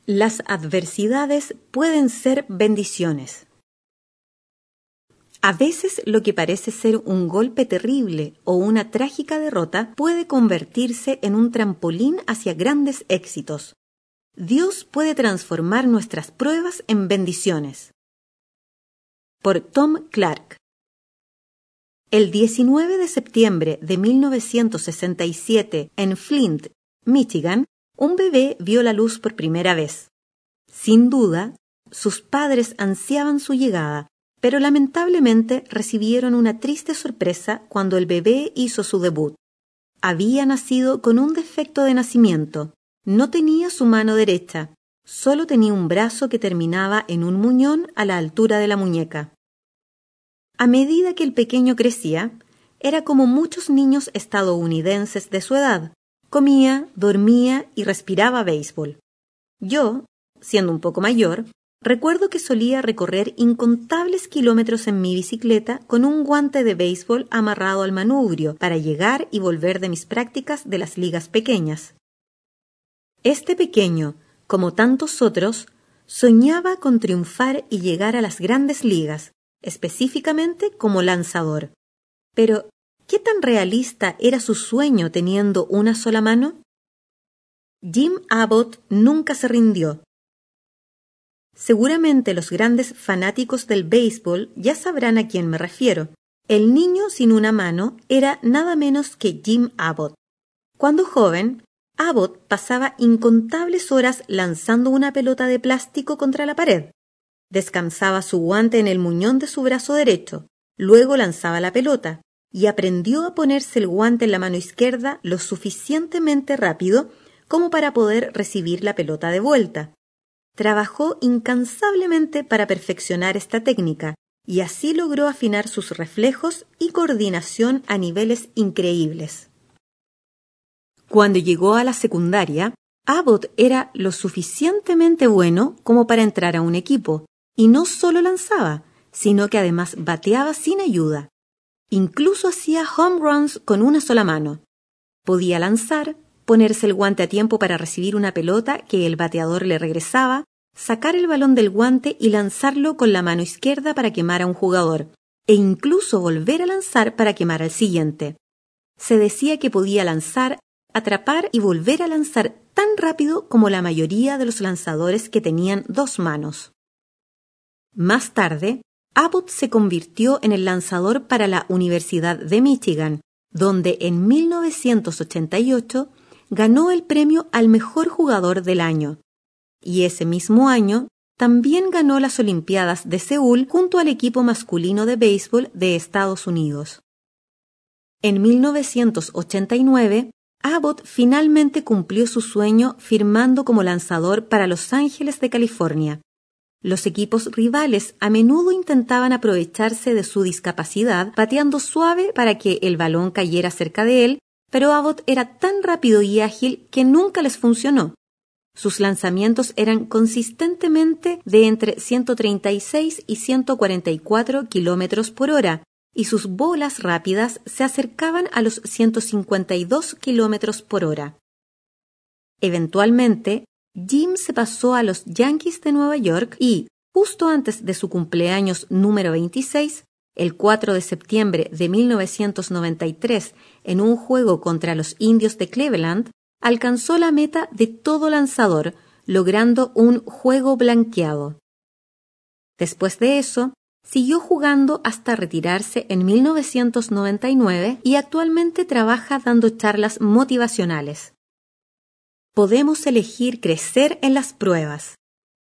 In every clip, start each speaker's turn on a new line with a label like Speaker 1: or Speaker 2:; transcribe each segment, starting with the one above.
Speaker 1: Las adversidades pueden ser bendiciones. A veces lo que parece ser un golpe terrible o una trágica derrota puede convertirse en un trampolín hacia grandes éxitos. Dios puede transformar nuestras pruebas en bendiciones. Por Tom Clark. El 19 de septiembre de 1967, en Flint, Michigan, un bebé vio la luz por primera vez. Sin duda, sus padres ansiaban su llegada, pero lamentablemente recibieron una triste sorpresa cuando el bebé hizo su debut. Había nacido con un defecto de nacimiento. No tenía su mano derecha, solo tenía un brazo que terminaba en un muñón a la altura de la muñeca. A medida que el pequeño crecía, era como muchos niños estadounidenses de su edad. Comía, dormía y respiraba béisbol. Yo, siendo un poco mayor, recuerdo que solía recorrer incontables kilómetros en mi bicicleta con un guante de béisbol amarrado al manubrio para llegar y volver de mis prácticas de las ligas pequeñas. Este pequeño, como tantos otros, soñaba con triunfar y llegar a las grandes ligas, específicamente como lanzador. Pero, ¿qué tan realista era su sueño teniendo una sola mano? Jim Abbott nunca se rindió. Seguramente los grandes fanáticos del béisbol ya sabrán a quién me refiero. El niño sin una mano era nada menos que Jim Abbott. Cuando joven, Abbott pasaba incontables horas lanzando una pelota de plástico contra la pared. Descansaba su guante en el muñón de su brazo derecho, luego lanzaba la pelota y aprendió a ponerse el guante en la mano izquierda lo suficientemente rápido como para poder recibir la pelota de vuelta. Trabajó incansablemente para perfeccionar esta técnica y así logró afinar sus reflejos y coordinación a niveles increíbles. Cuando llegó a la secundaria, Abbott era lo suficientemente bueno como para entrar a un equipo, y no solo lanzaba, sino que además bateaba sin ayuda. Incluso hacía home runs con una sola mano. Podía lanzar, ponerse el guante a tiempo para recibir una pelota que el bateador le regresaba, sacar el balón del guante y lanzarlo con la mano izquierda para quemar a un jugador, e incluso volver a lanzar para quemar al siguiente. Se decía que podía lanzar, atrapar y volver a lanzar tan rápido como la mayoría de los lanzadores que tenían dos manos. Más tarde, Abbott se convirtió en el lanzador para la Universidad de Michigan, donde en 1988 ganó el premio al mejor jugador del año. Y ese mismo año también ganó las Olimpiadas de Seúl junto al equipo masculino de béisbol de Estados Unidos. En 1989, Abbott finalmente cumplió su sueño firmando como lanzador para Los Ángeles de California. Los equipos rivales a menudo intentaban aprovecharse de su discapacidad bateando suave para que el balón cayera cerca de él, pero Abbott era tan rápido y ágil que nunca les funcionó. Sus lanzamientos eran consistentemente de entre 136 y 144 kilómetros por hora, y sus bolas rápidas se acercaban a los 152 kilómetros por hora. Eventualmente, Jim se pasó a los Yankees de Nueva York y, justo antes de su cumpleaños número 26, el 4 de septiembre de 1993, en un juego contra los Indios de Cleveland, alcanzó la meta de todo lanzador, logrando un juego blanqueado. Después de eso, siguió jugando hasta retirarse en 1999 y actualmente trabaja dando charlas motivacionales. Podemos elegir crecer en las pruebas.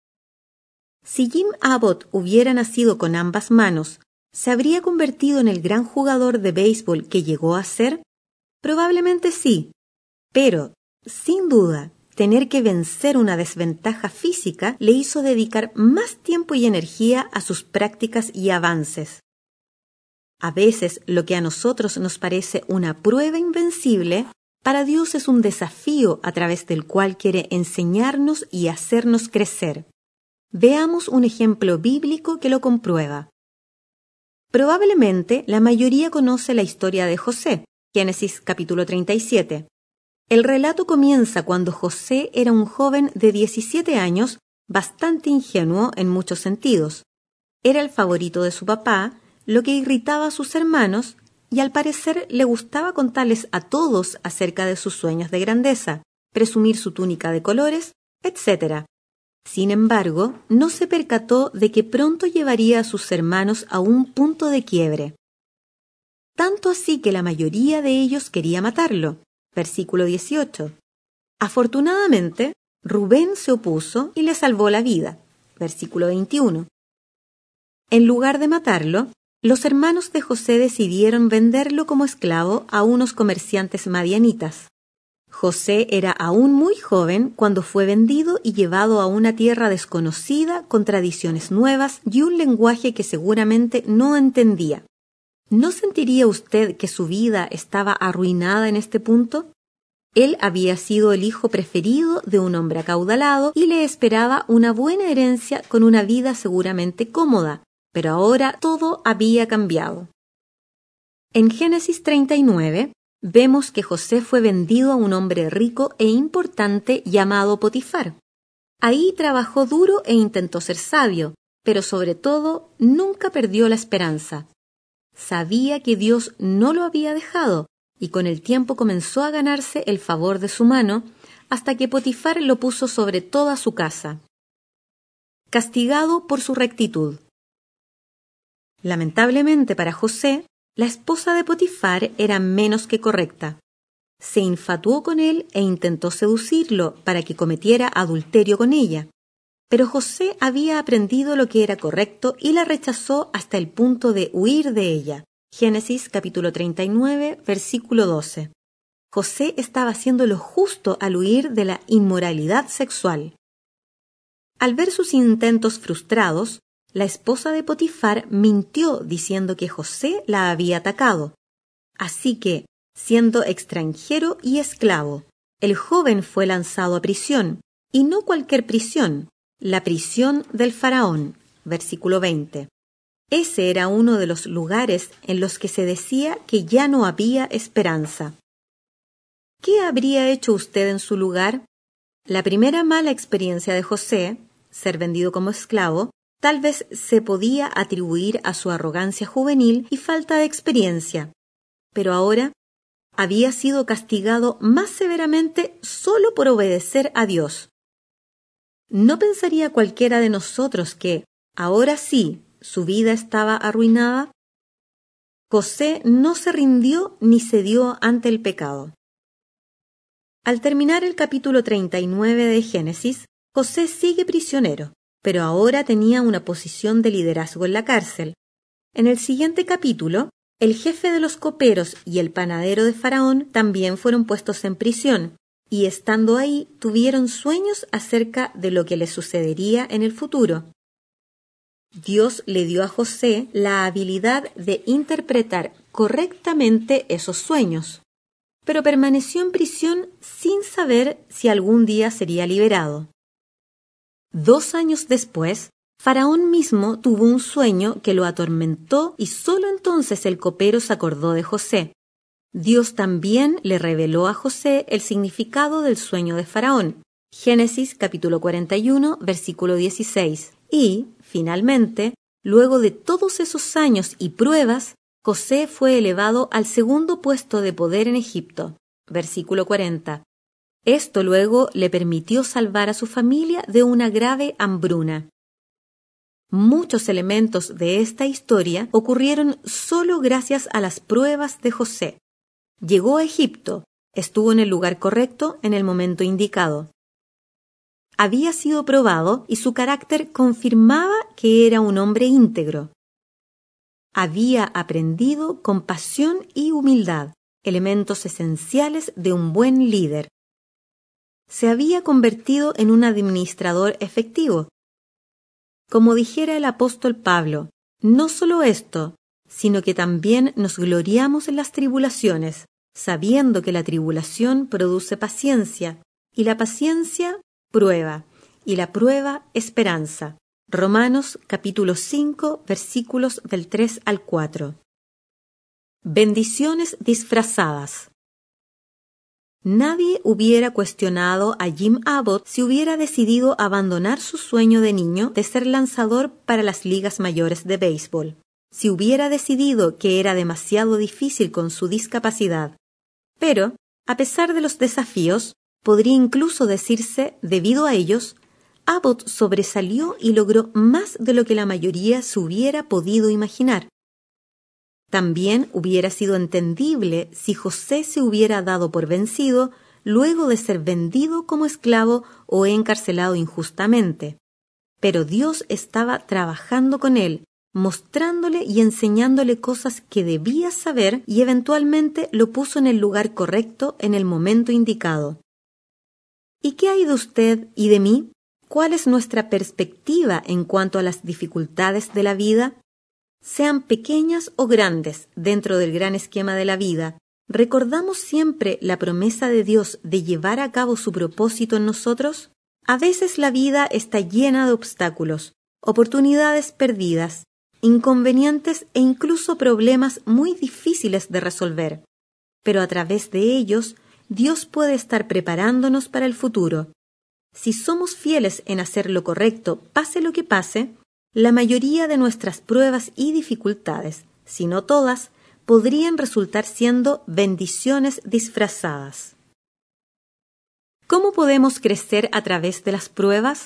Speaker 1: Si Jim Abbott hubiera nacido con ambas manos, ¿se habría convertido en el gran jugador de béisbol que llegó a ser? Probablemente sí, pero, sin duda, tener que vencer una desventaja física le hizo dedicar más tiempo y energía a sus prácticas y avances. A veces lo que a nosotros nos parece una prueba invencible, para Dios es un desafío a través del cual quiere enseñarnos y hacernos crecer. Veamos un ejemplo bíblico que lo comprueba. Probablemente la mayoría conoce la historia de José, Génesis capítulo 37. El relato comienza cuando José era un joven de 17 años, bastante ingenuo en muchos sentidos. Era el favorito de su papá, lo que irritaba a sus hermanos, y al parecer le gustaba contarles a todos acerca de sus sueños de grandeza, presumir su túnica de colores, etc. Sin embargo, no se percató de que pronto llevaría a sus hermanos a un punto de quiebre. Tanto así que la mayoría de ellos quería matarlo. Versículo 18. Afortunadamente, Rubén se opuso y le salvó la vida. Versículo 21. En lugar de matarlo, los hermanos de José decidieron venderlo como esclavo a unos comerciantes madianitas. José era aún muy joven cuando fue vendido y llevado a una tierra desconocida con tradiciones nuevas y un lenguaje que seguramente no entendía. ¿No sentiría usted que su vida estaba arruinada en este punto? Él había sido el hijo preferido de un hombre acaudalado y le esperaba una buena herencia con una vida seguramente cómoda, pero ahora todo había cambiado. En Génesis 39 vemos que José fue vendido a un hombre rico e importante llamado Potifar. Ahí trabajó duro e intentó ser sabio, pero sobre todo nunca perdió la esperanza. Sabía que Dios no lo había dejado y con el tiempo comenzó a ganarse el favor de su mano hasta que Potifar lo puso sobre toda su casa. Castigado por su rectitud. Lamentablemente para José, la esposa de Potifar era menos que correcta. Se infatuó con él e intentó seducirlo para que cometiera adulterio con ella. Pero José había aprendido lo que era correcto y la rechazó hasta el punto de huir de ella. Génesis capítulo 39, versículo 12. José estaba haciendo lo justo al huir de la inmoralidad sexual. Al ver sus intentos frustrados, la esposa de Potifar mintió diciendo que José la había atacado. Así que, siendo extranjero y esclavo, el joven fue lanzado a prisión, y no cualquier prisión, la prisión del faraón. Versículo 20. Ese era uno de los lugares en los que se decía que ya no había esperanza. ¿Qué habría hecho usted en su lugar? La primera mala experiencia de José, ser vendido como esclavo, tal vez se podía atribuir a su arrogancia juvenil y falta de experiencia, pero ahora había sido castigado más severamente solo por obedecer a Dios. ¿No pensaría cualquiera de nosotros que, ahora sí, su vida estaba arruinada? José no se rindió ni cedió ante el pecado. Al terminar el capítulo 39 de Génesis, José sigue prisionero, pero ahora tenía una posición de liderazgo en la cárcel. En el siguiente capítulo, el jefe de los coperos y el panadero de Faraón también fueron puestos en prisión, y estando ahí tuvieron sueños acerca de lo que les sucedería en el futuro. Dios le dio a José la habilidad de interpretar correctamente esos sueños, pero permaneció en prisión sin saber si algún día sería liberado. 2 años después, Faraón mismo tuvo un sueño que lo atormentó y solo entonces el copero se acordó de José. Dios también le reveló a José el significado del sueño de Faraón. Génesis capítulo 41, versículo 16. Y, finalmente, luego de todos esos años y pruebas, José fue elevado al segundo puesto de poder en Egipto. Versículo 40. Esto luego le permitió salvar a su familia de una grave hambruna. Muchos elementos de esta historia ocurrieron solo gracias a las pruebas de José. Llegó a Egipto, estuvo en el lugar correcto en el momento indicado. Había sido probado y su carácter confirmaba que era un hombre íntegro. Había aprendido compasión y humildad, elementos esenciales de un buen líder. Se había convertido en un administrador efectivo. Como dijera el apóstol Pablo, no solo esto, sino que también nos gloriamos en las tribulaciones, sabiendo que la tribulación produce paciencia, y la paciencia, prueba, y la prueba, esperanza. Romanos capítulo 5, versículos del 3 al 4. Bendiciones disfrazadas. Nadie hubiera cuestionado a Jim Abbott si hubiera decidido abandonar su sueño de niño de ser lanzador para las ligas mayores de béisbol, si hubiera decidido que era demasiado difícil con su discapacidad. Pero, a pesar de los desafíos, podría incluso decirse, debido a ellos, Abbott sobresalió y logró más de lo que la mayoría se hubiera podido imaginar. También hubiera sido entendible si José se hubiera dado por vencido luego de ser vendido como esclavo o encarcelado injustamente. Pero Dios estaba trabajando con él, mostrándole y enseñándole cosas que debía saber y eventualmente lo puso en el lugar correcto en el momento indicado. ¿Y qué hay de usted y de mí? ¿Cuál es nuestra perspectiva en cuanto a las dificultades de la vida? Sean pequeñas o grandes dentro del gran esquema de la vida, ¿recordamos siempre la promesa de Dios de llevar a cabo su propósito en nosotros? A veces la vida está llena de obstáculos, oportunidades perdidas, inconvenientes e incluso problemas muy difíciles de resolver. Pero a través de ellos, Dios puede estar preparándonos para el futuro. Si somos fieles en hacer lo correcto, pase lo que pase, la mayoría de nuestras pruebas y dificultades, si no todas, podrían resultar siendo bendiciones disfrazadas. ¿Cómo podemos crecer a través de las pruebas?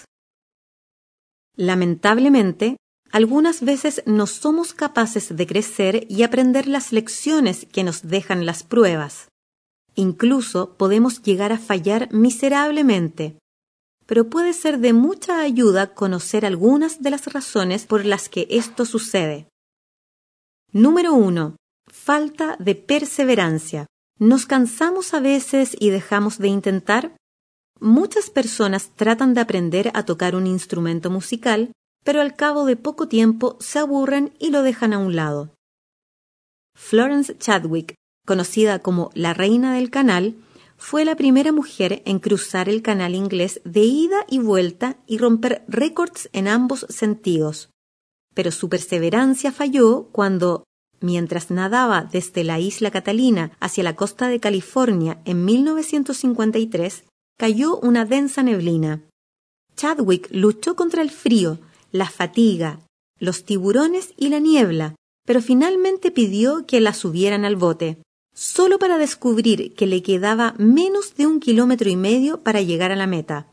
Speaker 1: Lamentablemente, algunas veces no somos capaces de crecer y aprender las lecciones que nos dejan las pruebas. Incluso podemos llegar a fallar miserablemente. Pero puede ser de mucha ayuda conocer algunas de las razones por las que esto sucede. Número 1. Falta de perseverancia. ¿Nos cansamos a veces y dejamos de intentar? Muchas personas tratan de aprender a tocar un instrumento musical, pero al cabo de poco tiempo se aburren y lo dejan a un lado. Florence Chadwick, conocida como la Reina del Canal, fue la primera mujer en cruzar el canal inglés de ida y vuelta y romper récords en ambos sentidos. Pero su perseverancia falló cuando, mientras nadaba desde la isla Catalina hacia la costa de California en 1953, cayó una densa neblina. Chadwick luchó contra el frío, la fatiga, los tiburones y la niebla, pero finalmente pidió que la subieran al bote, solo para descubrir que le quedaba menos de 1,5 kilómetros para llegar a la meta.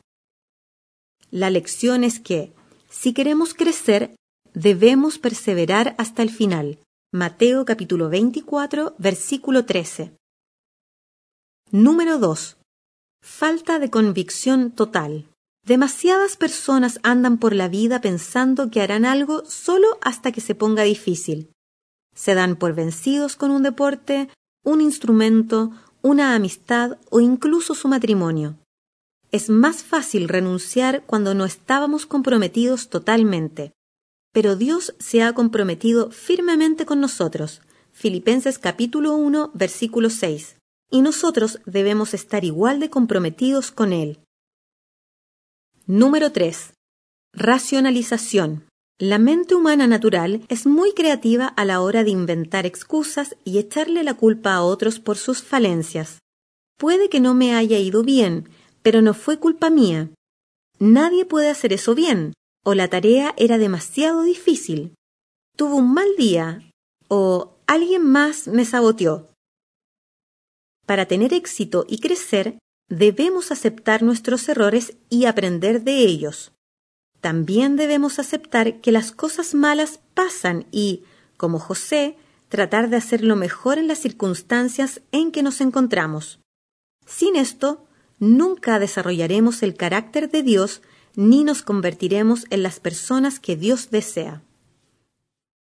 Speaker 1: La lección es que, si queremos crecer, debemos perseverar hasta el final. Mateo capítulo 24, versículo 13. Número 2. Falta de convicción total. Demasiadas personas andan por la vida pensando que harán algo solo hasta que se ponga difícil. Se dan por vencidos con un deporte, un instrumento, una amistad o incluso su matrimonio. Es más fácil renunciar cuando no estábamos comprometidos totalmente. Pero Dios se ha comprometido firmemente con nosotros. Filipenses capítulo 1, versículo 6. Y nosotros debemos estar igual de comprometidos con Él. Número 3. Racionalización. La mente humana natural es muy creativa a la hora de inventar excusas y echarle la culpa a otros por sus falencias. Puede que no me haya ido bien, pero no fue culpa mía. Nadie puede hacer eso bien, o la tarea era demasiado difícil. Tuve un mal día, o alguien más me saboteó. Para tener éxito y crecer, debemos aceptar nuestros errores y aprender de ellos. También debemos aceptar que las cosas malas pasan y, como José, tratar de hacer lo mejor en las circunstancias en que nos encontramos. Sin esto, nunca desarrollaremos el carácter de Dios ni nos convertiremos en las personas que Dios desea.